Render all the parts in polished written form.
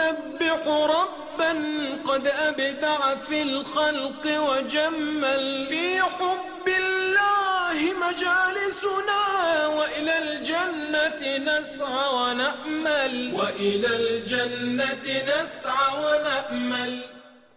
نسبح ربا قد أبدع في الخلق وجمل. في حب الله مجالسنا وإلى الجنة نسعى ونأمل، وإلى الجنة نسعى ونأمل.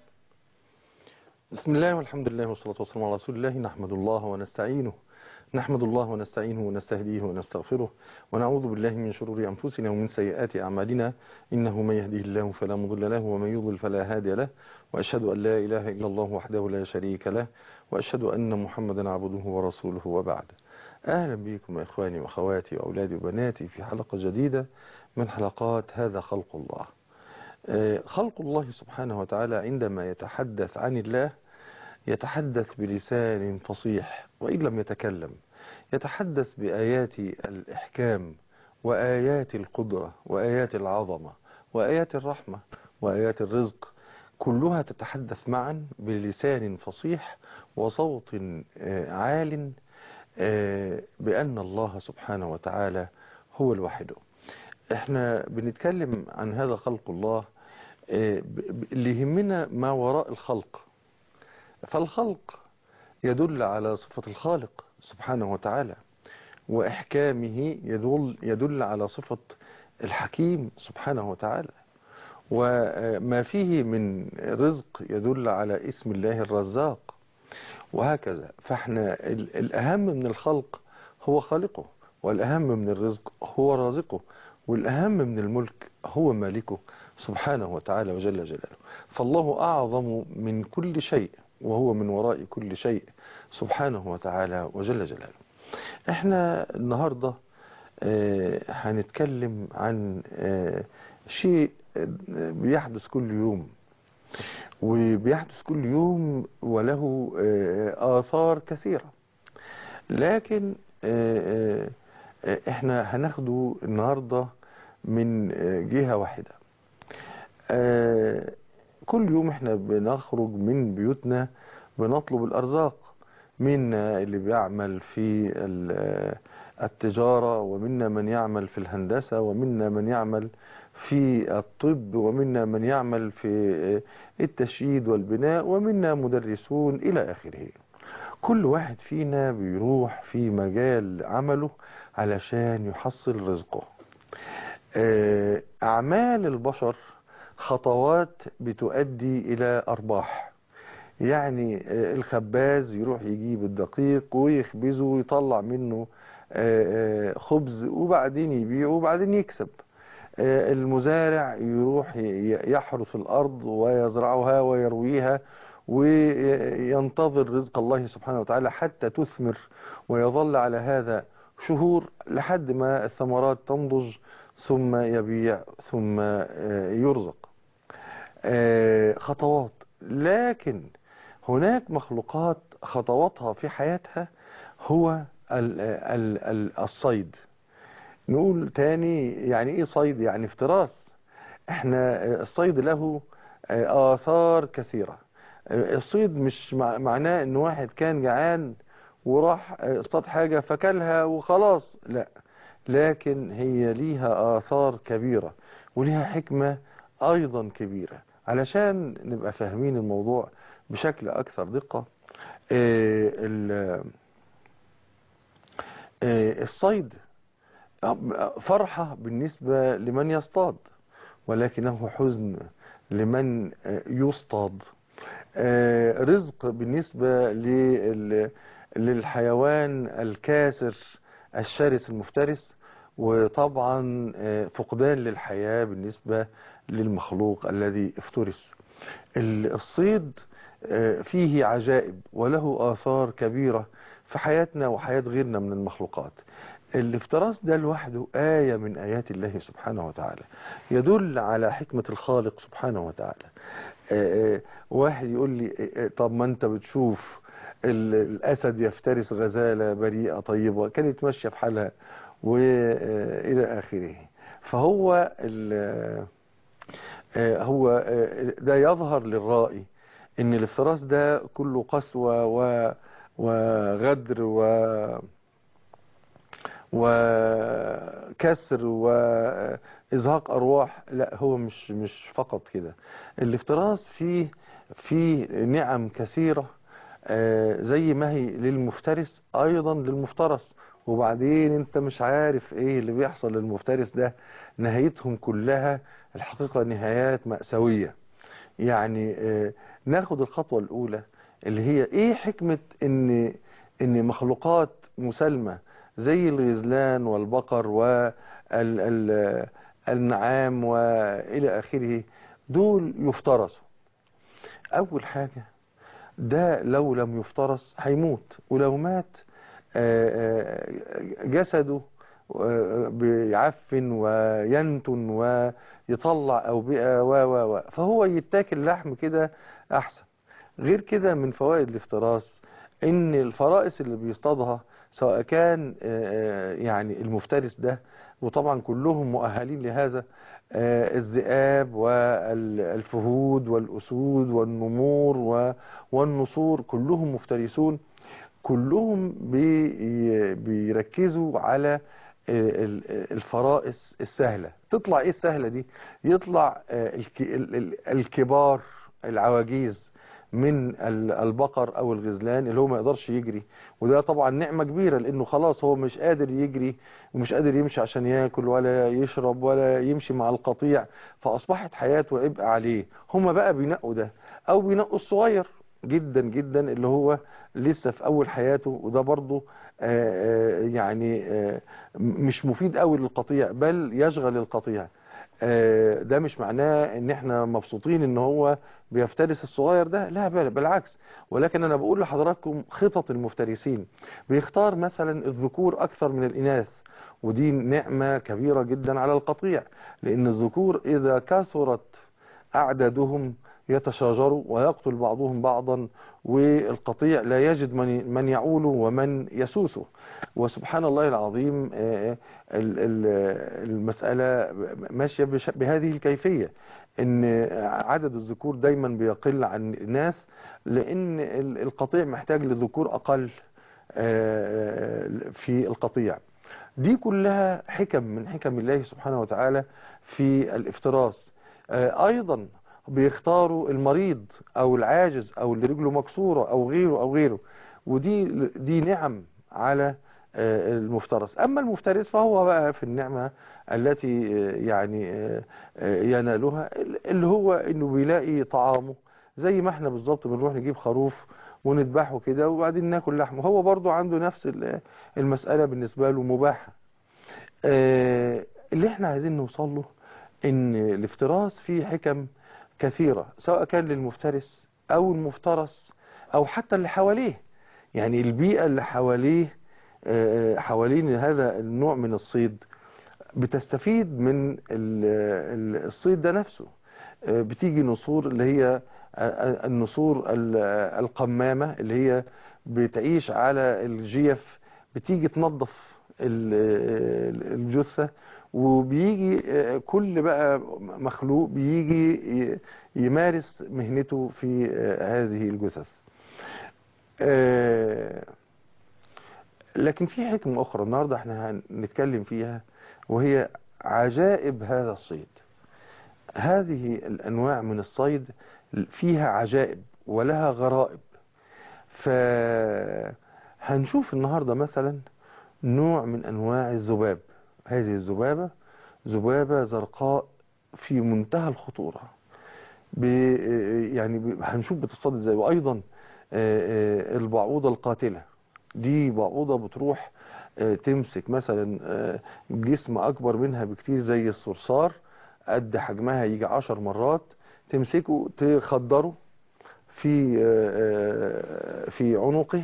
بسم الله والحمد لله والصلاة والسلام على رسول الله. نحمد الله ونستعينه ونستهديه ونستغفره ونعوذ بالله من شرور أنفسنا ومن سيئات أعمالنا، إنه من يهديه الله فلا مضل له ومن يضلل فلا هادي له، وأشهد أن لا إله إلا الله وحده لا شريك له، وأشهد أن محمدا عبده ورسوله، وبعد. أهلا بكم إخواني وأخواتي وأولادي وبناتي في حلقة جديدة من حلقات هذا خلق الله. خلق الله سبحانه وتعالى عندما يتحدث عن الله يتحدث بلسان فصيح، وإن لم يتكلم يتحدث بآيات الإحكام وآيات القدرة وآيات العظمة وآيات الرحمة وآيات الرزق، كلها تتحدث معا بلسان فصيح وصوت عال بأن الله سبحانه وتعالى هو الواحد. احنا بنتكلم عن هذا خلق الله، اللي يهمنا ما وراء الخلق. فالخلق يدل على صفة الخالق سبحانه وتعالى، وإحكامه يدل على صفة الحكيم سبحانه وتعالى، وما فيه من رزق يدل على اسم الله الرزاق، وهكذا. فاحنا الأهم من الخلق هو خالقه، والأهم من الرزق هو رازقه، والأهم من الملك هو مالكه سبحانه وتعالى وجل جلاله. فالله أعظم من كل شيء، وهو من وراء كل شيء سبحانه وتعالى وجل جلاله. احنا النهاردة هنتكلم عن شيء بيحدث كل يوم، وبيحدث كل يوم وله آثار كثيرة، لكن احنا هناخده النهاردة من جهة واحدة. كل يوم احنا بنخرج من بيوتنا بنطلب الأرزاق، منا اللي بيعمل في التجارة، ومنا من يعمل في الهندسة، ومنا من يعمل في الطب، ومنا من يعمل في التشييد والبناء، ومنا مدرسون إلى آخره. كل واحد فينا بيروح في مجال عمله علشان يحصل رزقه. أعمال البشر خطوات بتؤدي إلى أرباح. يعني الخباز يروح يجيب الدقيق ويخبزه ويطلع منه خبز، وبعدين يبيعه وبعدين يكسب. المزارع يروح يحرث الأرض ويزرعها ويرويها وينتظر رزق الله سبحانه وتعالى حتى تثمر، ويظل على هذا شهور لحد ما الثمرات تنضج، ثم يبيع ثم يرزق. خطوات. لكن هناك مخلوقات خطواتها في حياتها هو الصيد. نقول تاني، يعني ايه صيد؟ يعني افتراس. احنا الصيد له آثار كثيرة. الصيد مش معناه ان واحد كان جعان وراح اصطاد حاجة فكلها وخلاص، لا، لكن هي ليها آثار كبيرة وليها حكمة أيضا كبيرة. علشان نبقى فاهمين الموضوع بشكل أكثر دقة، الصيد فرحة بالنسبة لمن يصطاد، ولكنه حزن لمن يصطاد. رزق بالنسبة للحيوان الكاسر الشرس المفترس، وطبعا فقدان للحياة بالنسبة للمخلوق الذي افترس. الصيد فيه عجائب وله آثار كبيرة في حياتنا وحياة غيرنا من المخلوقات. الافتراس ده لوحده آية من آيات الله سبحانه وتعالى، يدل على حكمة الخالق سبحانه وتعالى. واحد يقول لي طب ما انت بتشوف الأسد يفترس غزالة بريئة طيبة كانت ماشية في حالها وإلى آخره. فهو هو ده يظهر للرائي ان الافتراس ده كله قسوة وغدر وكسر وإزهاق أرواح. لا، هو مش فقط كده. الافتراس فيه نعم كثيرة، زي ما هي للمفترس أيضا للمفترس. وبعدين انت مش عارف ايه اللي بيحصل للمفترس ده، نهايتهم كلها الحقيقة نهايات مأساوية. يعني ناخد الخطوة الأولى اللي هي ايه حكمة ان مخلوقات مسالمة زي الغزلان والبقر والنعام وإلى آخره دول يفترسوا. أول حاجة، ده لو لم يفترس هيموت، ولو مات جسده بيعفن وينتن ويطلع أوبئة فهو يتاكل لحم كده أحسن. غير كده من فوائد الافتراس ان الفرائس اللي بيصطادها سواء كان يعني المفترس ده، وطبعا كلهم مؤهلين لهذا، الذئاب والفهود والأسود والنمور والنسور كلهم مفترسون. كلهم بيركزوا على الفرائس السهلة. تطلع ايه السهلة دي؟ يطلع الكبار العواجيز من البقر او الغزلان اللي هو ما يقدرش يجري، وده طبعا نعمة كبيرة لانه خلاص هو مش قادر يجري ومش قادر يمشي عشان ياكل ولا يشرب ولا يمشي مع القطيع، فاصبحت حياته عبء عليه. هم بقى بينقوا ده، او بينقوا الصغير جدا جدا اللي هو لسه في اول حياته، وده برضه يعني مش مفيد قوي للقطيع بل يشغل القطيع. ده مش معناه ان احنا مبسوطين ان هو بيفترس الصغير ده، لا بالعكس. ولكن انا بقول لحضراتكم خطط المفترسين، بيختار مثلا الذكور اكثر من الاناث، ودي نعمة كبيرة جدا على القطيع، لان الذكور اذا كثرت اعدادهم يتشاجروا ويقتل بعضهم بعضا، والقطيع لا يجد من يعوله ومن يسوسه. وسبحان الله العظيم المسألة ماشية بهذه الكيفية، ان عدد الذكور دايما بيقل عن الناس، لان القطيع محتاج لذكور اقل في القطيع. دي كلها حكم من حكم الله سبحانه وتعالى في الافتراس. ايضا بيختاروا المريض او العاجز او اللي رجله مكسورة او غيره او غيره، ودي نعم على المفترس. اما المفترس فهو بقى في النعمة التي يعني ينالها، اللي هو انه بيلاقي طعامه زي ما احنا بالظبط بنروح نجيب خروف ونذبحه كده وبعدين ناكل لحمه، هو برضو عنده نفس المسألة بالنسبة له مباحة. اللي احنا عايزين نوصل له ان الافتراس فيه حكم كثيرة، سواء كان للمفترس او المفترس او حتى اللي حواليه. يعني البيئة اللي حواليه حوالين هذا النوع من الصيد بتستفيد من الصيد ده نفسه. بتيجي نسور اللي هي النسور القمامة اللي هي بتعيش على الجيف، بتيجي تنظف الجثة، وبيجي كل بقى مخلوق بيجي يمارس مهنته في هذه الجثث. لكن في حكمة أخرى النهاردة احنا هنتكلم فيها، وهي عجائب هذا الصيد. هذه الأنواع من الصيد فيها عجائب ولها غرائب. فهنشوف النهاردة مثلا نوع من أنواع الذباب. هذه الذبابة ذبابة زرقاء في منتهى الخطورة، يعني هنشوف بتصطاد ازاي. وأيضا البعوضة القاتلة، دي بعوضة بتروح تمسك مثلا جسم أكبر منها بكتير زي الصرصار، قد حجمها يجي 10 مرات، تمسكه تخدره في عنقه،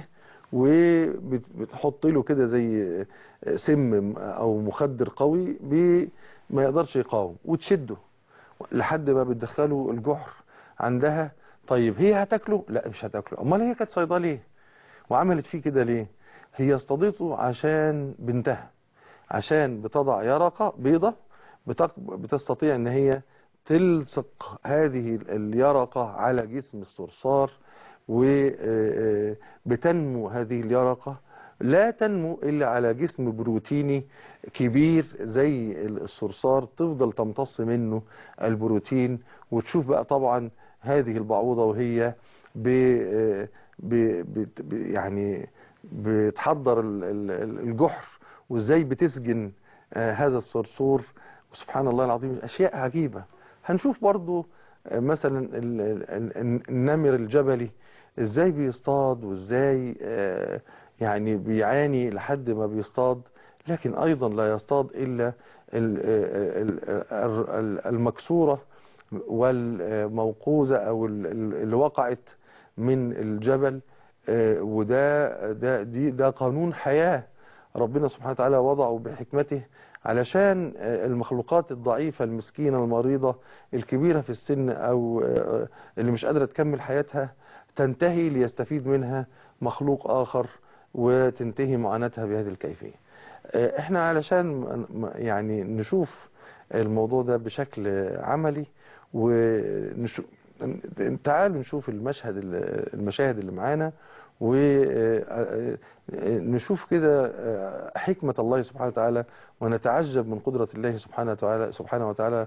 وبتحط له كده زي سم او مخدر قوي ما يقدرش يقاوم، وتشده لحد ما بتدخله الجحر عندها. طيب هي هتاكله؟ لا مش هتاكله. امال هي كانت صيدة ليه وعملت فيه كده ليه؟ هي اصطادته عشان بنتها، عشان بتضع يرقة بيضة بتستطيع ان هي تلصق هذه اليرقة على جسم الصرصار، وبتنمو هذه اليرقة لا تنمو إلا على جسم بروتيني كبير زي الصرصار، تفضل تمتص منه البروتين. وتشوف بقى طبعا هذه البعوضة وهي ب يعني بتحضر الجحر، وازاي بتسجن هذا الصرصور. وسبحان الله العظيم أشياء عجيبة. هنشوف برضو مثلا النمر الجبلي ازاي بيصطاد، وازاي يعني بيعاني لحد ما بيصطاد، لكن ايضا لا يصطاد الا المكسورة والموقوذة او اللي وقعت من الجبل. ده قانون حياة ربنا سبحانه وتعالى وضعه بحكمته علشان المخلوقات الضعيفة المسكينة المريضة الكبيرة في السن او اللي مش قادرة تكمل حياتها تنتهي ليستفيد منها مخلوق آخر وتنتهي معاناتها بهذه الكيفية. احنا علشان يعني نشوف الموضوع ده بشكل عملي، تعالوا نشوف المشاهد اللي معانا، ونشوف كده حكمة الله سبحانه وتعالى، ونتعجب من قدرة الله سبحانه وتعالى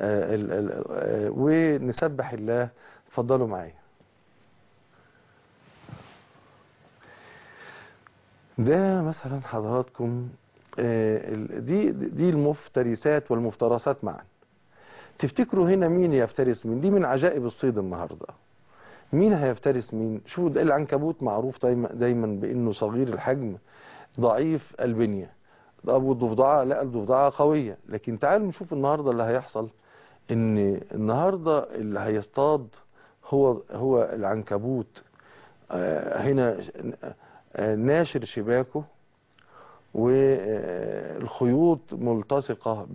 ونسبح الله. اتفضلوا معايا. ده مثلا حضراتكم دي المفترسات والمفترسات معا. تفتكروا هنا مين يفترس مين؟ دي من عجائب الصيد النهاردة. مين هيفترس مين؟ شوفوا ده العنكبوت معروف دايما بانه صغير الحجم ضعيف البنية. ابو الضفدعة لا، الضفدعة قوية. لكن تعالوا نشوف النهاردة اللي هيحصل، ان النهاردة اللي هيصطاد هو العنكبوت. هنا ناشر شباكه والخيوط ملتصقة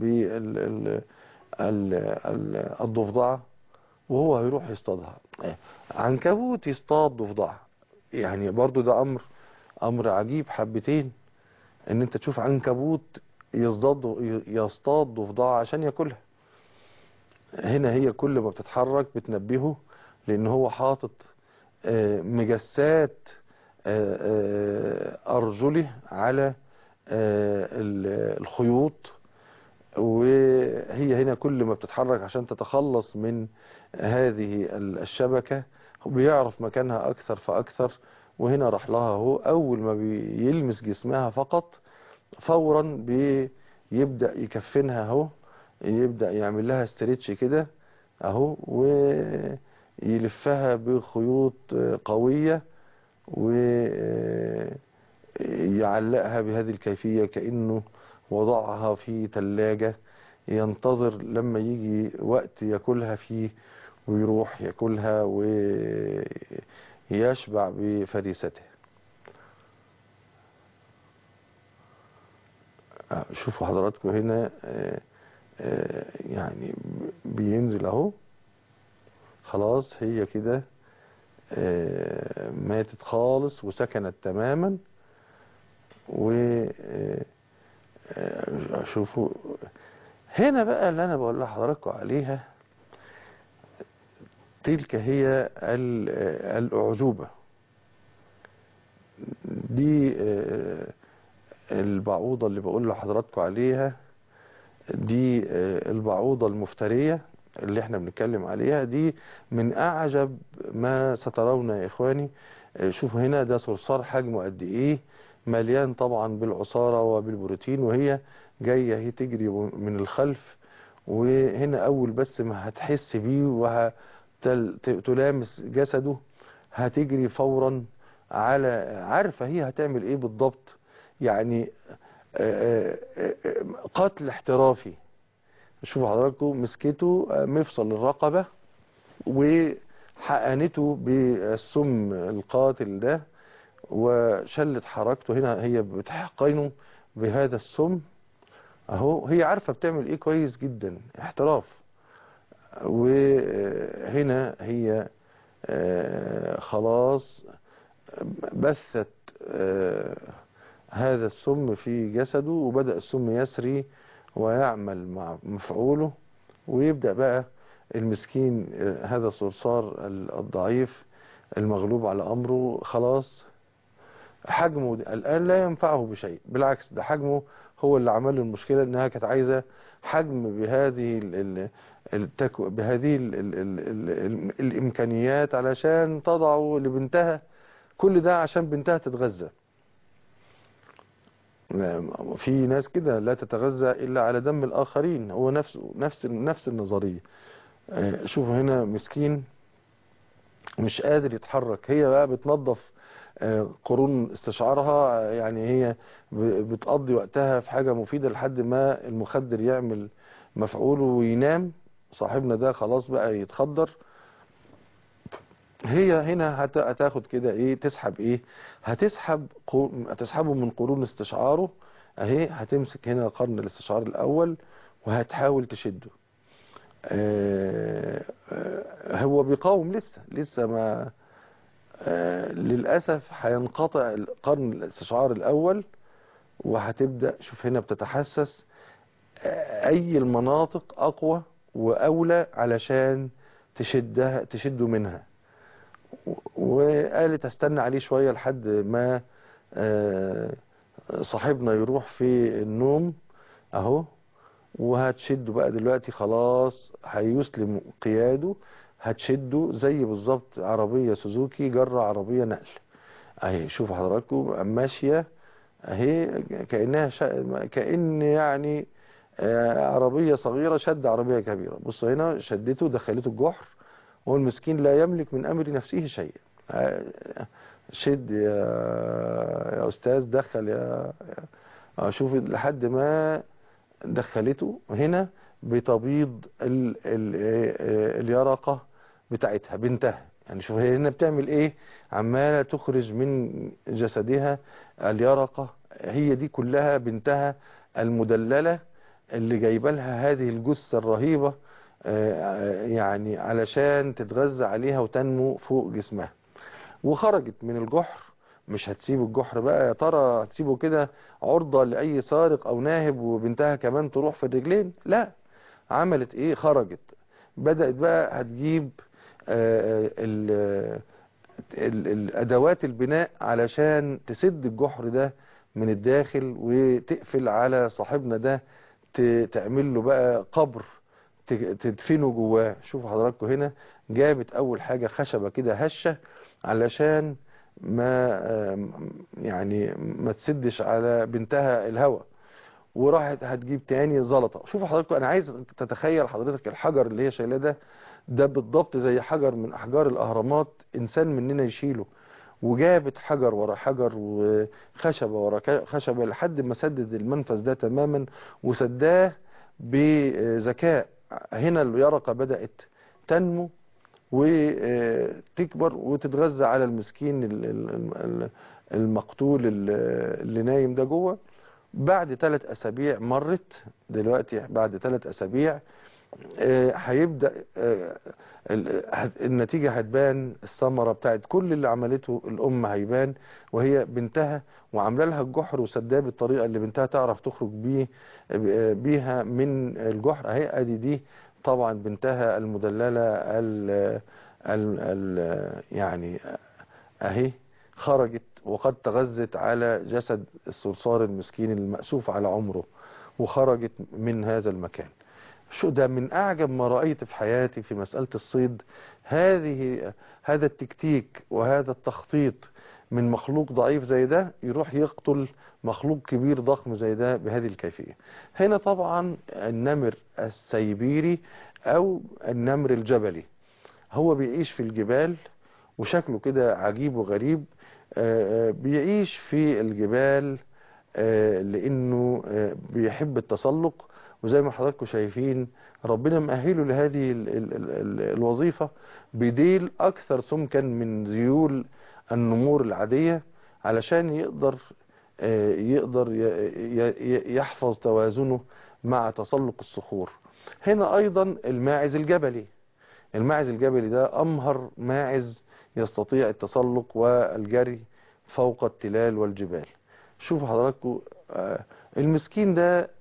بالضفدعة، وهو هيروح يصطادها. عنكبوت يصطاد ضفدعة، يعني برضو ده أمر عجيب حبتين، ان انت تشوف عنكبوت يصطاد ضفدعة عشان ياكلها. هنا هي كل ما بتتحرك بتنبهه، لان هو حاطط مجسات أرجله على الخيوط، وهي هنا كل ما بتتحرك عشان تتخلص من هذه الشبكة بيعرف مكانها أكثر فأكثر. وهنا راح لها اهو، أول ما بيلمس جسمها فقط فورا بيبدأ يكفنها اهو، يبدأ يعمل لها استريتش كده اهو، ويلفها بخيوط قوية ويعلقها بهذه الكيفية كأنه وضعها في ثلاجة ينتظر لما يجي وقت ياكلها فيه، ويروح ياكلها ويشبع بفريسته. شوفوا حضراتكم هنا يعني بينزل اهو، خلاص هي كده ماتت خالص وسكنت تماما. وشوفوا هنا بقى اللي انا بقول لحضراتكم عليها، تلك هي الأعجوبة. دي البعوضة اللي بقول لحضراتكم عليها، دي البعوضة المفترية اللي احنا بنتكلم عليها. دي من أعجب ما سترون يا إخواني. شوفوا هنا ده صرصار حجمه قد إيه، مليان طبعا بالعصارة وبالبروتين، وهي جاية هي تجري من الخلف. وهنا أول بس ما هتحس بيه وتلامس جسده هتجري فورا عارفة هي هتعمل إيه بالضبط. يعني قتل احترافي. شوفوا حضراتكم مسكته مفصل الرقبة وحقنته بالسم القاتل ده وشلت حركته. هنا هي بتحقنه بهذا السم اهو، هي عارفة بتعمل ايه كويس جدا، احتراف. وهنا هي خلاص بثت هذا السم في جسده، وبدأ السم يسري ويعمل مع مفعوله، ويبدأ بقى المسكين هذا الصرصار الضعيف المغلوب على أمره خلاص حجمه الآن لا ينفعه بشيء، بالعكس ده حجمه هو اللي عمل له المشكلة، انها كانت عايزة حجم بهذه بهذه الإمكانيات علشان تضعه لبنتها، كل ده عشان بنتها تتغذى. في ناس كده لا تتغذى إلا على دم الآخرين، هو نفس النظرية. شوفوا هنا مسكين مش قادر يتحرك، هي بقى بتنظف قرون استشعارها، يعني هي بتقضي وقتها في حاجة مفيدة لحد ما المخدر يعمل مفعوله وينام صاحبنا ده، خلاص بقى يتخدر. هي هنا هتاخد كده ايه، تسحب ايه، هتسحبه من قرون استشعاره اهي، هتمسك هنا قرن الاستشعار الاول وهتحاول تشده. هو بيقاوم لسه ما للأسف هينقطع قرن الاستشعار الأول، وهتبدأ شوف هنا بتتحسس أي المناطق أقوى وأولى علشان تشده منها. وقالت استنى عليه شوية لحد ما صاحبنا يروح في النوم اهو، وهتشده بقى دلوقتي خلاص هيسلم قياده، هتشده زي بالظبط عربية سوزوكي جرى عربية نقل اهي. شوف حضراتكم ماشية اهي كأنها كأن يعني عربية صغيرة شد عربية كبيرة. بصوا هنا شدته دخلته الجحر، والمسكين لا يملك من أمر نفسه شيء. شد يا أستاذ، دخل يا شوف لحد ما دخلته. هنا بتبيض اليرقة بتاعتها بنتها، يعني شوف هي هنا بتعمل ايه، عمالة تخرج من جسدها اليرقة، هي دي كلها بنتها المدللة اللي جايبه لها هذه الجثة الرهيبة يعني علشان تتغذى عليها وتنمو فوق جسمها. وخرجت من الجحر، مش هتسيب الجحر بقى يا ترى هتسيبه كده عرضة لأي سارق أو ناهب وبنتها كمان تروح في الرجلين؟ لا، عملت ايه، خرجت بدأت بقى هتجيب الأدوات البناء علشان تسد الجحر ده من الداخل وتقفل على صاحبنا ده، تعمل له بقى قبر تدفنه جواه. شوفوا حضراتكم هنا جابت اول حاجة خشبة كده هشة علشان ما يعني ما تسدش على بنتها الهواء، وراحت هتجيب تاني زلطة. شوفوا حضراتكم، انا عايز تتخيل حضرتك الحجر اللي هي شايلاه ده بالضبط زي حجر من احجار الاهرامات انسان مننا يشيله، وجابت حجر ورا حجر وخشبة ورا خشبة لحد ما سدد المنفذ ده تماما وسداه بذكاء. هنا اليرقة بدأت تنمو وتكبر وتتغذى على المسكين المقتول اللي نايم ده جوه. بعد 3 أسابيع مرت، دلوقتي بعد 3 أسابيع هيبدأ النتيجة هتبان، الثمرة بتاعت كل اللي عملته الأم هيبان، وهي بنتها وعامله لها الجحر وسداه بالطريقة اللي بنتها تعرف تخرج بيها من الجحر اهي. ادي دي طبعا بنتها المدللة يعني اهي خرجت وقد تغذت على جسد الصرصار المسكين المأسوف على عمره، وخرجت من هذا المكان. شو ده من أعجب ما رأيت في حياتي في مسألة الصيد، هذا التكتيك وهذا التخطيط من مخلوق ضعيف زي ده يروح يقتل مخلوق كبير ضخم زي ده بهذه الكيفية. هنا طبعا النمر السيبيري أو النمر الجبلي، هو بيعيش في الجبال وشكله كده عجيب وغريب، بيعيش في الجبال لأنه بيحب التسلق، وزي ما حضراتكم شايفين ربنا مأهله لهذه الوظيفة بديل أكثر سمكا من ذيول النمور العادية علشان يقدر يحفظ توازنه مع تسلق الصخور. هنا أيضا الماعز الجبلي، الماعز الجبلي ده أمهر ماعز يستطيع التسلق والجري فوق التلال والجبال. شوفوا حضراتكم المسكين ده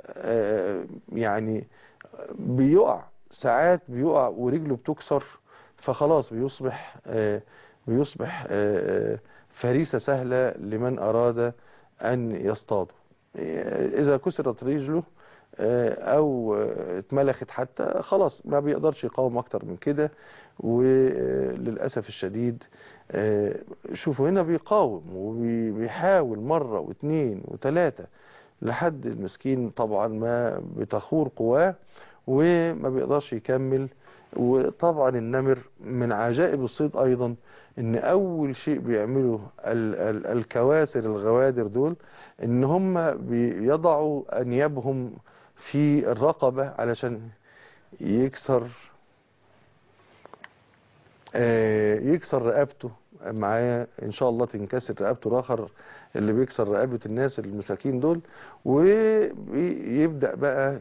يعني بيقع ساعات، بيقع ورجله بتكسر، فخلاص بيصبح فريسة سهلة لمن أراد أن يصطاده. إذا كسرت رجله أو اتملخت حتى خلاص ما بيقدرش يقاوم أكتر من كده. وللأسف الشديد شوفوا هنا بيقاوم وبيحاول مرة واثنين وثلاثة لحد المسكين طبعا ما بتخور قواه وما بيقدرش يكمل. وطبعا النمر من عجائب الصيد أيضا ان اول شيء بيعمله الكواسر الغوادر دول ان هم بيضعوا انيابهم في الرقبة علشان يكسر رقبته معاه ان شاء الله تنكسر رقبته الاخر اللي بيكسر رقبة الناس المساكين دول. ويبدأ بقى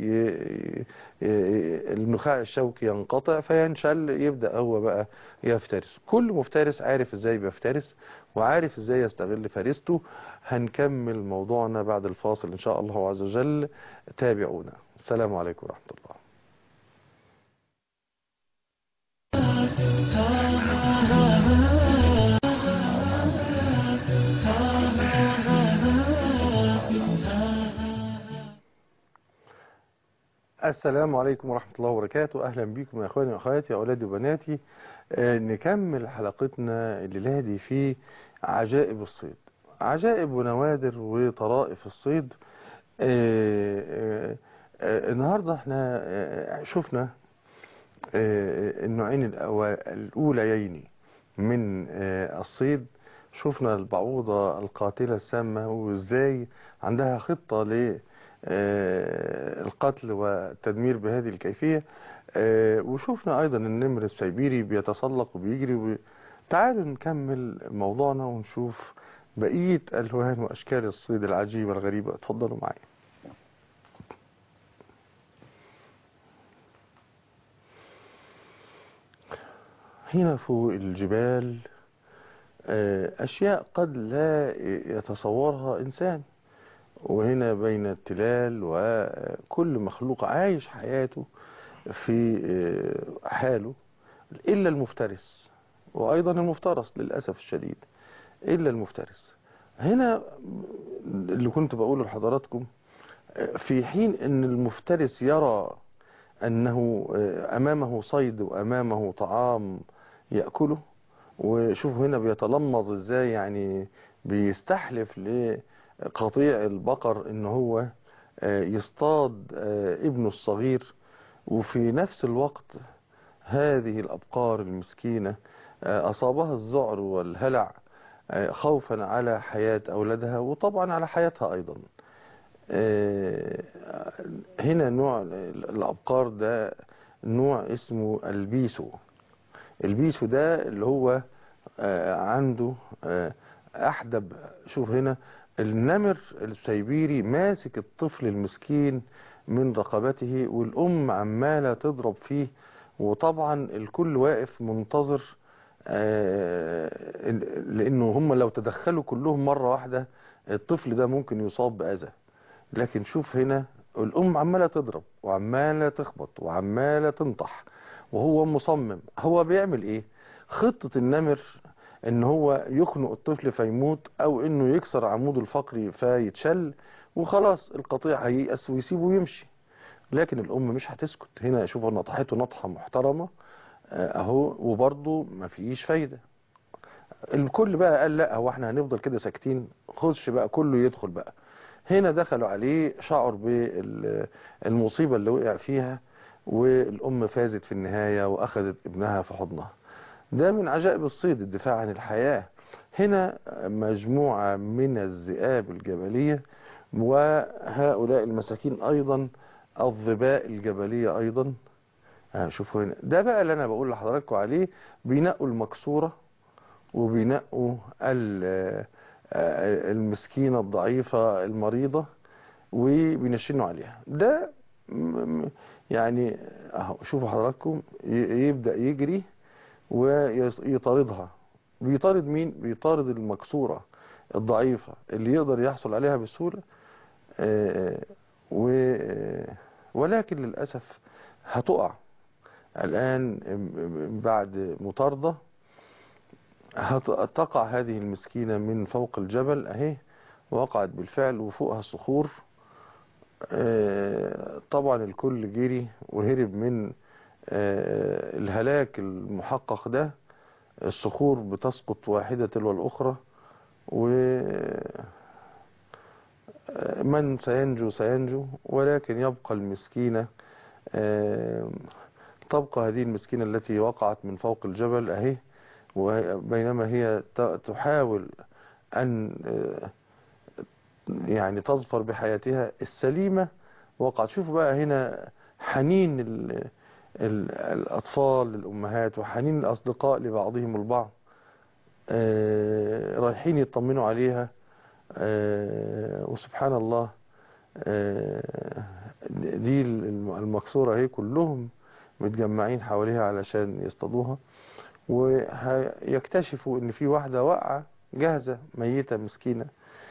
النخاع الشوكي ينقطع فينشل يبدأ هو بقى يفترس. كل مفترس عارف ازاي بيفترس وعارف ازاي يستغل فريسته. هنكمل موضوعنا بعد الفاصل ان شاء الله عز وجل. تابعونا. السلام عليكم ورحمة الله. السلام عليكم ورحمة الله وبركاته. أهلا بكم يا أخواني وأخواتي يا أولادي وبناتي. نكمل حلقتنا الليلة دي في عجائب الصيد، عجائب ونوادر وطرائف الصيد. النهاردة احنا شفنا النوعين الأوليين من الصيد. شفنا البعوضة القاتلة السامة وازاي عندها خطة للقتل والتدمير بهذه الكيفية. وشفنا أيضا النمر السيبيري بيتسلق وبيجري. تعالوا نكمل موضوعنا ونشوف بقية ألوان وأشكال الصيد العجيبة الغريبة. اتفضلوا معي. هنا فوق الجبال أشياء قد لا يتصورها إنسان. وهنا بين التلال وكل مخلوق عايش حياته في حاله إلا المفترس وأيضا المفترس للأسف الشديد إلا المفترس. هنا اللي كنت بقوله لحضراتكم في حين أن المفترس يرى أنه أمامه صيد وأمامه طعام يأكله. وشوفوا هنا بيتلمظ إزاي يعني بيستحلف لقطيع البقر إن هو يصطاد ابنه الصغير. وفي نفس الوقت هذه الأبقار المسكينة أصابها الذعر والهلع خوفا على حياة أولادها وطبعا على حياتها أيضا. هنا نوع الأبقار ده نوع اسمه البيسو. البيسو ده اللي هو عنده أحدب. شوف هنا النمر السيبيري ماسك الطفل المسكين من رقبته والأم عمالة تضرب فيه. وطبعا الكل واقف منتظر لأنه هم لو تدخلوا كلهم مرة واحدة الطفل ده ممكن يصاب بأذى. لكن شوف هنا الأم عمالة تضرب وعمالة تخبط وعمالة تنطح وهو مصمم. هو بيعمل ايه؟ خطة النمر ان هو يخنق الطفل فيموت او انه يكسر عموده الفقري فيتشل وخلاص القطيع هييأس ويسيبه ويمشي. لكن الأم مش هتسكت. هنا شوفوا نطحته نطحة محترمة اهو وبرضه مفيش فايدة. الكل بقى قال لا هو احنا هنفضل كده ساكتين؟ خدش بقى كله يدخل بقى. هنا دخلوا عليه شعر بالمصيبة اللي وقع فيها والأم فازت في النهاية وأخذت ابنها في حضنها. ده من عجائب الصيد الدفاع عن الحياة. هنا مجموعة من الذئاب الجبلية وهؤلاء المساكين أيضا الظباء الجبلية أيضا. شوفوا هنا ده بقى اللي أنا بقول لحضراتكم عليه. بينقوا المكسورة وبينقوا المسكينة الضعيفة المريضة وبينشنوا عليها. ده يعني اهو شوفوا حضراتكم يبدأ يجري ويطاردها. بيطارد مين؟ بيطارد المكسورة الضعيفة اللي يقدر يحصل عليها بسهولة. ولكن للأسف هتقع الآن بعد مطاردة. تقع هذه المسكينة من فوق الجبل اهي، وقعت بالفعل وفوقها الصخور. طبعا الكل جري وهرب من الهلاك المحقق ده. الصخور بتسقط واحدة تلو الأخرى، ومن سينجو سينجو، ولكن يبقى المسكينة. تبقى هذه المسكينة التي وقعت من فوق الجبل اهي، وبينما هي تحاول أن يعني تظفر بحياتها السليمة، وقعت. شوفوا بقى هنا حنين الأطفال للأمهات، وحنين الأصدقاء لبعضهم البعض، رايحين يطمنوا عليها. وسبحان الله، دي المكسورة هي كلهم متجمعين حواليها علشان يصطادوها، ويكتشفوا ان في واحدة واقعة جاهزة ميتة مسكينة.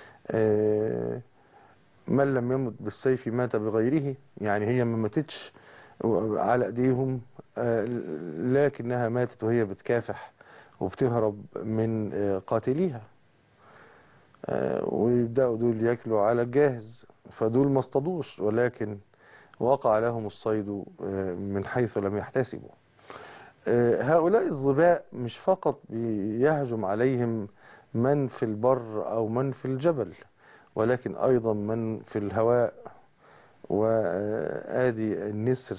من لم يمت بالسيف مات بغيره، يعني هي ما ماتتش على ايديهم، لكنها ماتت وهي بتكافح وبتهرب من قاتليها. ويبدأوا دول ياكلوا على الجاهز، فدول ما اصطادوش، ولكن وقع لهم الصيد من حيث لم يحتسبوا. هؤلاء الظباء مش فقط بيهجم عليهم من في البر أو من في الجبل، ولكن أيضا من في الهواء. وآدي النسر،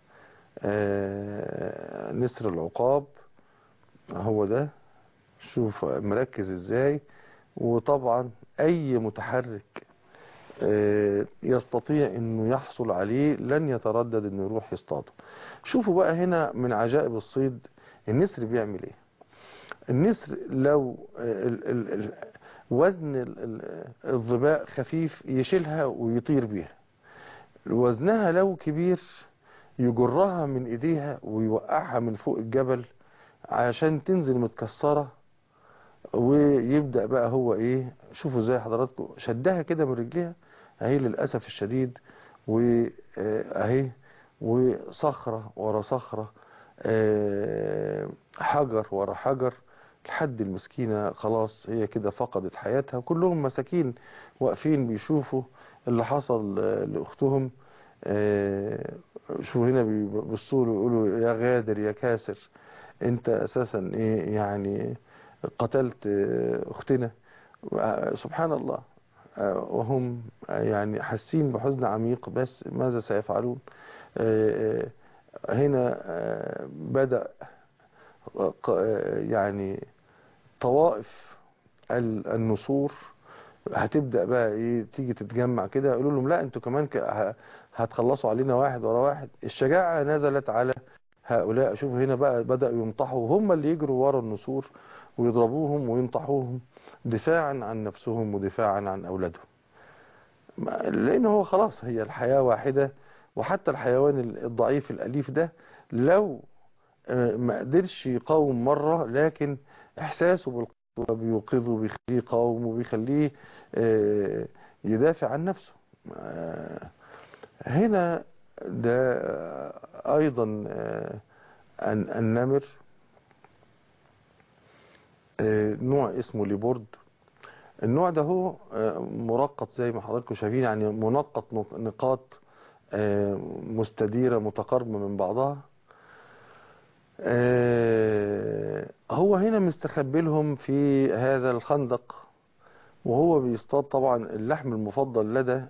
نسر العقاب هو ده، شوف مركز ازاي. وطبعا أي متحرك يستطيع انه يحصل عليه لن يتردد انه يروح يصطاده. شوفوا بقى هنا من عجائب الصيد، النسر بيعمل ايه. النسر لو وزن الظباء خفيف يشيلها ويطير بيها، وزنها لو كبير يجرها من ايديها ويوقعها من فوق الجبل عشان تنزل متكسرة. ويبدأ بقى هو ايه، شوفوا زي حضراتكم شدها كده من رجليها اهي للأسف الشديد، واهي وصخرة ورا صخرة، حجر ورا حجر، لحد المسكينة خلاص هي كده فقدت حياتها. كلهم مساكين واقفين بيشوفوا اللي حصل لأختهم. شو هنا بيبصوا له يقولوا يا غادر يا كاسر، انت اساسا ايه يعني قتلت اختنا. سبحان الله. وهم يعني حاسين بحزن عميق، بس ماذا سيفعلون. هنا بدأ يعني طوائف النسور هتبدأ بقى ايه تيجي تتجمع كده، يقولوا لهم لا انتوا كمان هتخلصوا علينا واحد ورا واحد. الشجاعة نزلت على هؤلاء. شوفوا هنا بقى بدأوا ينطحوا، هم اللي يجروا ورا النسور ويضربوهم وينطحوهم دفاعا عن نفسهم ودفاعا عن أولادهم، لأن هو خلاص هي الحياة واحدة. وحتى الحيوان الضعيف الأليف ده لو ما قدرش يقاوم مرة، لكن إحساسه بالقوة بيوقظه، بيخليه يقاوم وبيخليه يدافع عن نفسه. هنا ده أيضا النمر، نوع اسمه ليبورد. النوع ده هو مرقط زي ما حضراتكم شايفين، يعني منقط نقاط مستديرة متقاربة من بعضها. هو هنا مستخبي لهم في هذا الخندق، وهو بيصطاد. طبعا اللحم المفضل لدى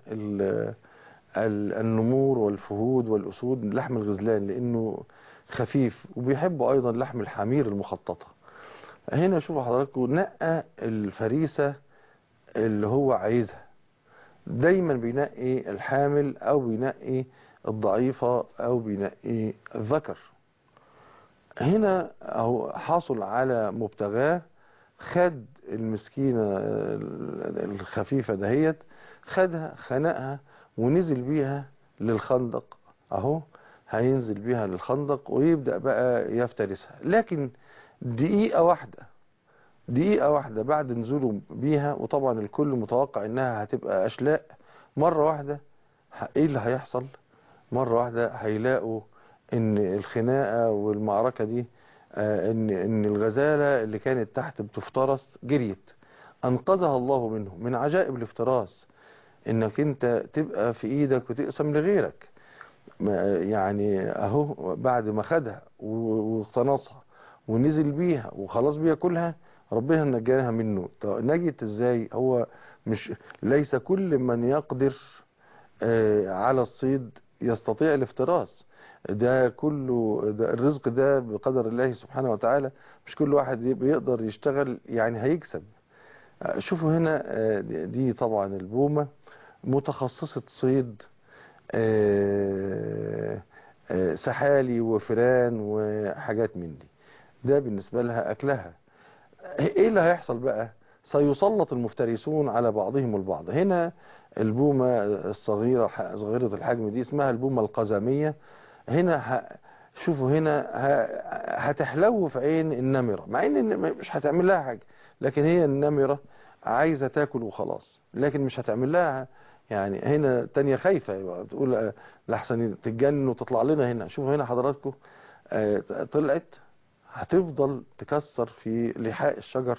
النمور والفهود والأسود لحم الغزلان، لأنه خفيف، وبيحبوا أيضا لحم الحمير المخططة. هنا شوفوا حضراتكم نقى الفريسة اللي هو عايزها، دايما بينقي الحامل أو بينقي الضعيفة أو بينقي الذكر. هنا هو حاصل على مبتغاه، خد المسكينة الخفيفة دهيت، خدها خنقها ونزل بيها للخندق اهو، هينزل بيها للخندق ويبدأ بقى يفترسها. لكن دقيقة واحدة بعد نزوله بيها، وطبعا الكل متوقع انها هتبقى اشلاء، مرة واحدة ايه اللي هيحصل؟ مرة واحدة هيلاقوا ان الخناقة والمعركة دي ان الغزالة اللي كانت تحت بتفترس جريت، انقذها الله منه. من عجائب الافتراس انك انت تبقى في ايدك وتقسم لغيرك. يعني اهو بعد ما خدها واقتنصها ونزل بيها وخلاص بياكلها، ربنا نجاها منه. نجت ازاي؟ هو مش ليس كل من يقدر على الصيد يستطيع الافتراس. ده كله، ده الرزق ده بقدر الله سبحانه وتعالى، مش كل واحد بيقدر يشتغل يعني هيكسب. شوفوا هنا دي طبعا البومة متخصصة صيد سحالي وفيران وحاجات من دي. ده بالنسبة لها أكلها. ايه اللي هيحصل بقى؟ سيسلط المفترسون على بعضهم البعض. هنا البومة الصغيرة صغيرة الحجم دي اسمها البومة القزمية. هنا شوفوا هنا هتحلو في عين النمرة، مع ان مش هتعمل لها حاجة، لكن هي النمرة عايزة تاكل وخلاص، لكن مش هتعمل لها. يعني هنا تانية خايفة بتقول لحسن تتجنن وتطلع لنا هنا. شوفوا هنا حضراتكم طلعت هتفضل تكسر في لحاء الشجر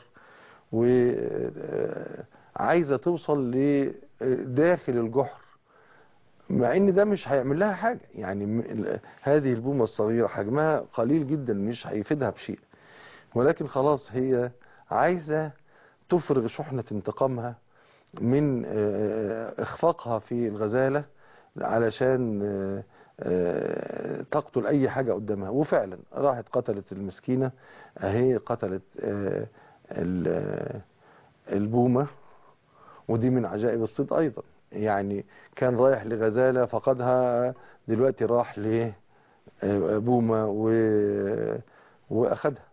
وعايزة توصل لداخل الجحر، مع ان ده مش هيعمل لها حاجة. يعني هذه البومة الصغيرة حجمها قليل جدا مش هيفيدها بشيء، ولكن خلاص هي عايزة تفرغ شحنة انتقامها من اخفاقها في الغزالة علشان تقتل اي حاجة قدامها. وفعلا راحت قتلت المسكينة اهي، قتلت البومة. ودي من عجائب الصيد ايضا، يعني كان رايح لغزالة فقدها، دلوقتي راح لبومة واخدها.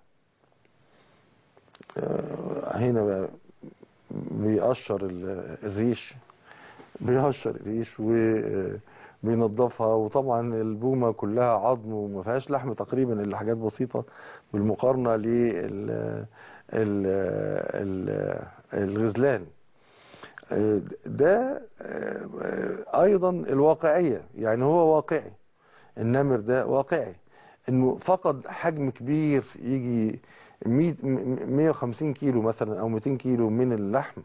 هنا بقى بيقشر الريش، بيقشر الريش وبينظفها. وطبعا البومة كلها عظم وما فيهاش لحم تقريبا الا حاجات بسيطة بالمقارنة للغزلان. ده ايضا الواقعية، يعني هو واقعي. النمر ده واقعي انه فقد حجم كبير يجي 150 كيلو مثلا او 200 كيلو من اللحم.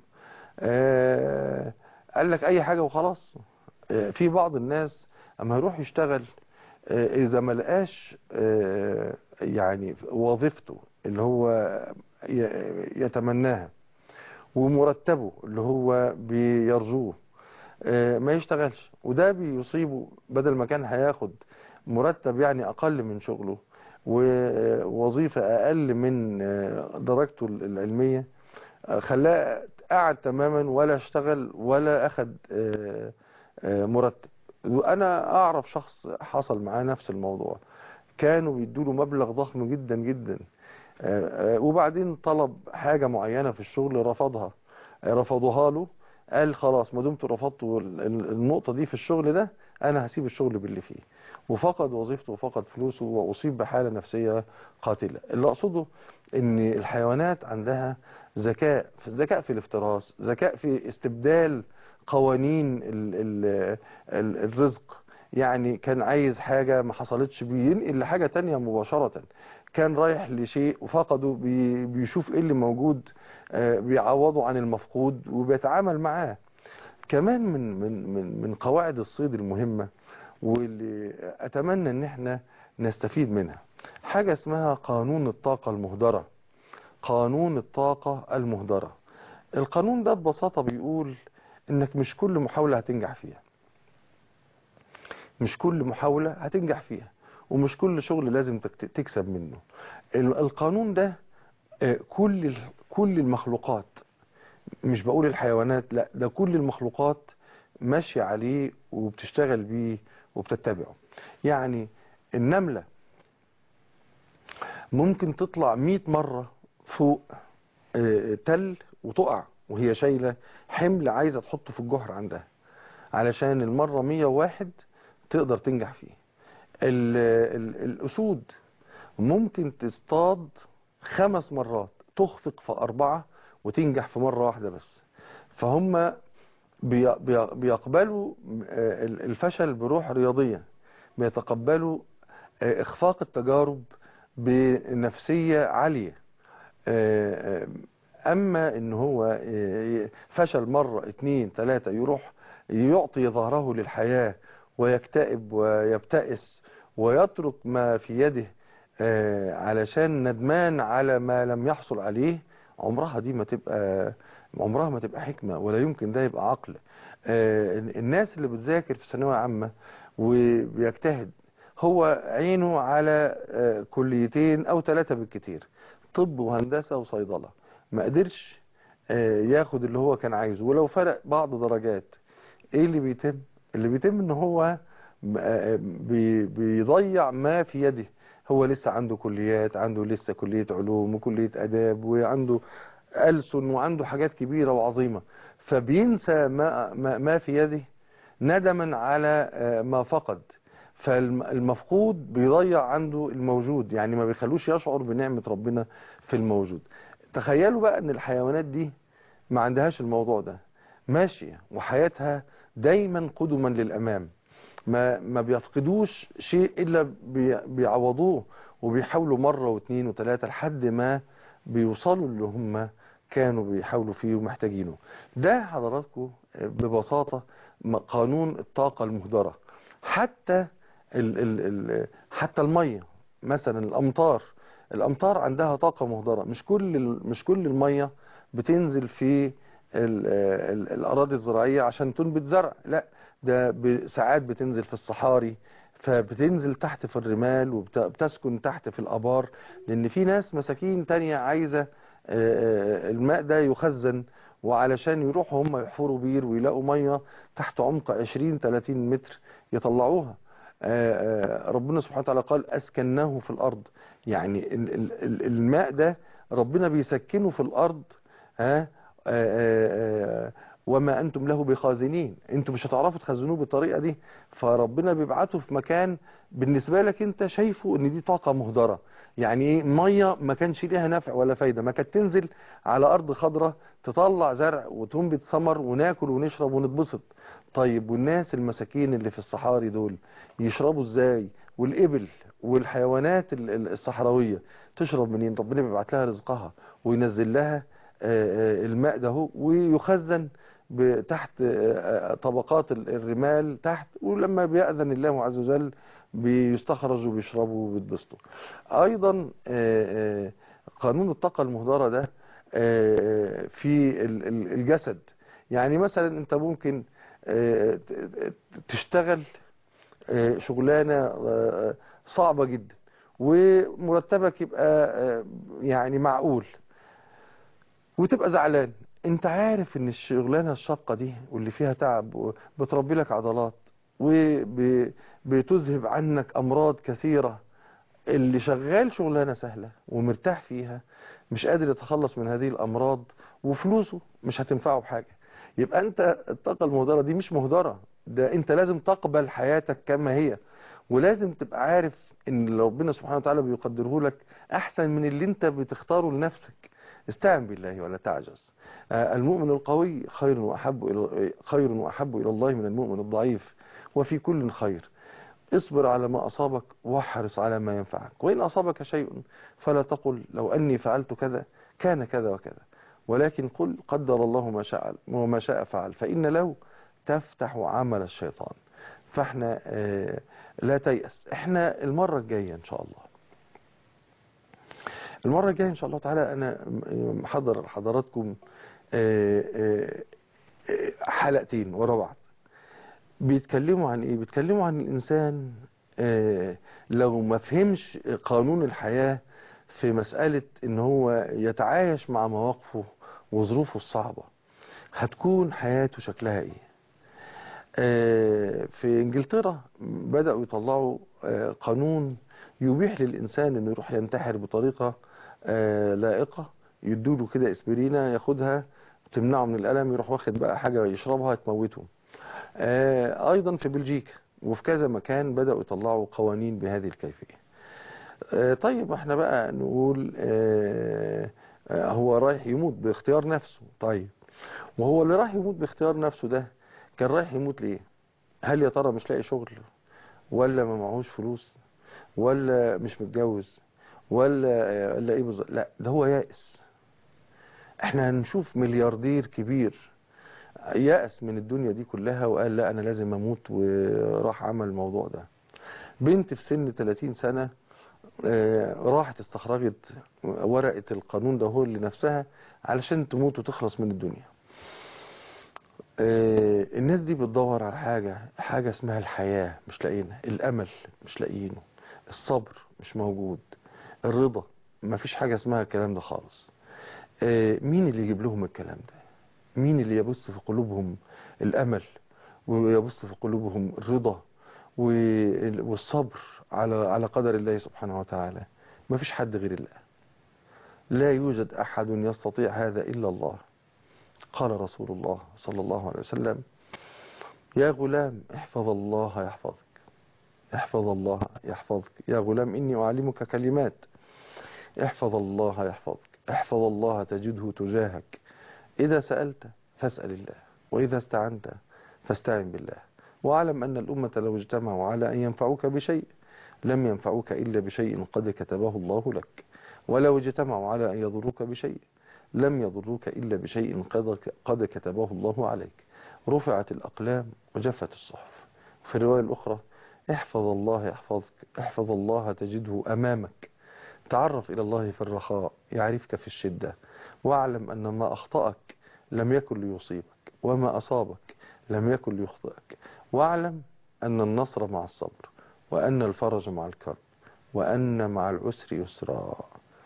قال لك اي حاجة وخلاص. في بعض الناس اما يروح يشتغل اذا ما لقاش يعني وظيفته اللي هو يتمناها ومرتبه اللي هو بيرجوه ما يشتغلش، وده بيصيبه. بدل ما كان هياخد مرتب يعني اقل من شغله ووظيفة اقل من درجته العلمية، خلاه قعد تماما ولا اشتغل ولا اخد مرتب. وانا اعرف شخص حصل معاه نفس الموضوع، كانوا بيدوا له مبلغ ضخم جدا جدا، وبعدين طلب حاجة معينة في الشغل رفضها، رفضوها له. قال خلاص ما دمت رفضتوا النقطة دي في الشغل ده انا هسيب الشغل باللي فيه، وفقد وظيفته وفقد فلوسه واصيب بحالة نفسية قاتلة. اللي اقصده ان الحيوانات عندها ذكاء في الافتراس، ذكاء في استبدال قوانين الرزق. يعني كان عايز حاجة ما حصلتش بينقل لحاجة تانية مباشرة. كان رايح لشيء وفقده بيشوف ايه اللي موجود، بيعوضه عن المفقود وبيتعامل معاه. كمان من قواعد الصيد المهمة واللي اتمنى ان احنا نستفيد منها حاجة اسمها قانون الطاقة المهدرة. قانون الطاقة المهدرة، القانون ده ببساطة بيقول انك مش كل محاولة هتنجح فيها، مش كل محاولة هتنجح فيها، ومش كل شغل لازم تكسب منه. القانون ده كل المخلوقات، مش بقول الحيوانات، لا ده كل المخلوقات ماشية عليه وبتشتغل بيه وبتتبعه. يعني النملة ممكن تطلع 100 مرة فوق تل وتقع وهي شايلة حمل عايزة تحطه في الجحر عندها، علشان المرة 101 تقدر تنجح فيه. الأسود ممكن تصطاد 5 مرات، تخفق في 4 وتنجح في مرة واحدة بس. فهم بيقبلوا الفشل بروح رياضية، بيتقبلوا إخفاق التجارب بنفسية عالية. اما ان هو فشل مرة 2 3 يروح يعطي ظهره للحياة ويكتئب ويبتئس ويترك ما في يده علشان ندمان على ما لم يحصل عليه، عمرها ما تبقى حكمة، ولا يمكن ده يبقى عقل. الناس اللي بتذاكر في ثانوية عامة وبيجتهد، هو عينه على كليتين او 3 بالكتير، طب وهندسة وصيدلة، ما قدرش ياخد اللي هو كان عايزه، ولو فرق بعض درجات. ايه اللي بيتم؟ اللي بيتم ان هو بيضيع ما في يده. هو لسه عنده كليات، عنده لسه كلية علوم وكلية آداب وعنده ألسن وعنده حاجات كبيرة وعظيمة، فبينسى ما في يده ندما على ما فقد. فالمفقود بيضيع عنده الموجود، يعني ما بيخلوش يشعر بنعمة ربنا في الموجود. تخيلوا بقى ان الحيوانات دي ما عندهاش الموضوع ده، ماشية وحياتها دايما قدما للأمام، ما بيفقدوش شيء إلا بيعوضوه، وبيحاولوا مرة واثنين وثلاثة لحد ما بيوصلوا اللي هم كانوا بيحاولوا فيه ومحتاجينه. ده حضراتكم ببساطة قانون الطاقة المهدرة. حتى حتى المية مثلا، الأمطار عندها طاقة مهدرة. مش كل المية بتنزل في الأراضي الزراعية عشان تنبت زرع، لا، ده ساعات بتنزل في الصحاري، فبتنزل تحت في الرمال وبتسكن تحت في الآبار، لأن في ناس مساكين تانية عايزة الماء ده يخزن، وعلشان يروحوا هم يحفروا بير ويلاقوا مية تحت عمق 20-30 متر يطلعوها. ربنا سبحانه وتعالى قال أسكناه في الأرض، يعني الماء ده ربنا بيسكنه في الأرض. ها وما أنتم له بخازنين، أنتم مش هتعرفوا تخزنوه بالطريقة دي، فربنا بيبعته في مكان بالنسبة لك أنت شايفه أن دي طاقة مهدرة. يعني ايه؟ مية ما كانش ليها نفع ولا فايدة، ما كانت تنزل على أرض خضراء تطلع زرع وتنبت ثمر وناكل ونشرب ونتبسط. طيب والناس المساكين اللي في الصحاري دول يشربوا ازاي؟ والإبل والحيوانات الصحراوية تشرب منين؟ ربنا بيبعت لها رزقها وينزل لها الماء ده ويخزن تحت طبقات الرمال تحت، ولما بيأذن الله عز وجل بيستخرجوا وبيشربوا وبيتبسطوا. ايضا قانون الطاقة المهدرة ده في الجسد. يعني مثلا انت ممكن تشتغل شغلانة صعبة جدا ومرتبك يبقى يعني معقول، وتبقى زعلان. انت عارف ان الشغلانة الشاقة دي واللي فيها تعب بتربي لك عضلات وبتذهب عنك امراض كثيرة. اللي شغال شغلانة سهلة ومرتاح فيها مش قادر يتخلص من هذه الامراض، وفلوسه مش هتنفعه بحاجة. يبقى انت الطاقة المهدرة دي مش مهدرة، ده انت لازم تقبل حياتك كما هي، ولازم تبقى عارف ان اللي ربنا سبحانه وتعالى بيقدره لك احسن من اللي انت بتختاره لنفسك. استعن بالله ولا تعجز. المؤمن القوي خير وأحب إلى الله من المؤمن الضعيف، وفي كل خير. اصبر على ما أصابك واحرص على ما ينفعك، وإن أصابك شيء فلا تقل لو أني فعلت كذا كان كذا وكذا، ولكن قل قدر الله ما شاء فعل، فإن لو تفتح عمل الشيطان. فاحنا لا تيأس. احنا المرة الجاية إن شاء الله، المرة الجاية إن شاء الله تعالى أنا محضر حضراتكم حلقتين ورا بعض. بيتكلموا عن إيه؟ بيتكلموا عن الإنسان لو ما فهمش قانون الحياة في مسألة إن هو يتعايش مع مواقفه وظروفه الصعبة، هتكون حياته شكلها إيه؟ في إنجلترا بدأوا يطلعوا قانون يبيح للإنسان إنه يروح ينتحر بطريقة لائقة. يدوله كده اسبرينة ياخدها تمنعه من الألم، يروح واخد بقى حاجة يشربها تموته. أيضا في بلجيكا وفي كذا مكان بدأوا يطلعوا قوانين بهذه الكيفية. طيب احنا بقى نقول هو رايح يموت باختيار نفسه. طيب وهو اللي راح يموت باختيار نفسه ده كان رايح يموت ليه؟ هل يا ترى مش لاقي شغل، ولا ما معهوش فلوس، ولا مش متجوز، ولا ايه بالظبط؟ لا، ده هو يائس. احنا هنشوف ملياردير كبير يأس من الدنيا دي كلها وقال لا انا لازم اموت، وراح عمل الموضوع ده. بنت في سن 30 سنة راحت استخرجت ورقة القانون ده هو لنفسها علشان تموت وتخلص من الدنيا. الناس دي بتدور على حاجة اسمها الحياة، مش لاقيينها. الأمل مش لاقيينه. الصبر مش موجود. الرضا ما فيش حاجة اسمها الكلام ده خالص. مين اللي يجيب لهم الكلام ده؟ مين اللي يبث في قلوبهم الأمل ويبث في قلوبهم الرضا والصبر على قدر الله سبحانه وتعالى؟ ما فيش حد غير الله. لا يوجد أحد يستطيع هذا إلا الله. قال رسول الله صلى الله عليه وسلم: يا غلام احفظ الله يحفظك، احفظ الله يحفظك، يا غلام إني أعلمك كلمات، احفظ الله يحفظك، احفظ الله تجده تجاهك، إذا سألت فاسأل الله، وإذا استعنت فاستعن بالله، واعلم أن الأمة لو اجتمعوا على أن ينفعوك بشيء لم ينفعوك إلا بشيء قد كتبه الله لك، ولو اجتمعوا على أن يضروك بشيء لم يضروك إلا بشيء قد كتبه الله عليك. رفعت الأقلام وجفت الصحف. في الرواية الأخرى: احفظ الله يحفظك، احفظ الله تجده أمامك، تعرف إلى الله في الرخاء يعرفك في الشدة، واعلم أن ما أخطأك لم يكن ليصيبك، وما أصابك لم يكن ليخطئك، واعلم أن النصر مع الصبر، وأن الفرج مع الكرب، وأن مع العسر يسرا.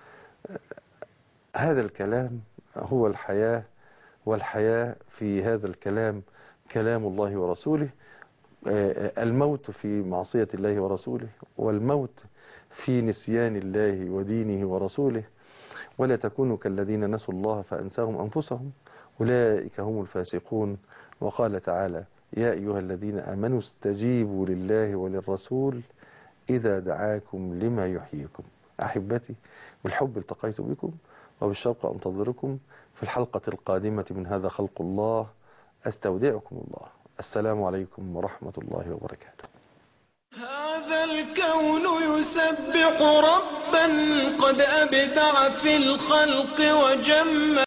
هذا الكلام هو الحياة، والحياة في هذا الكلام كلام الله ورسوله. الموت في معصية الله ورسوله، والموت في نسيان الله ودينه ورسوله. ولا تكونوا كالذين نسوا الله فأنساهم أنفسهم أولئك هم الفاسقون. وقال تعالى: يا أيها الذين آمنوا استجيبوا لله وللرسول إذا دعاكم لما يحييكم. أحبتي، بالحب التقيت بكم، وبالشوق أنتظركم في الحلقة القادمة من هذا خلق الله. أستودعكم الله. السلام عليكم ورحمة الله وبركاته. هذا الكون يسبح ربا قد أبدع في الخلق وجمل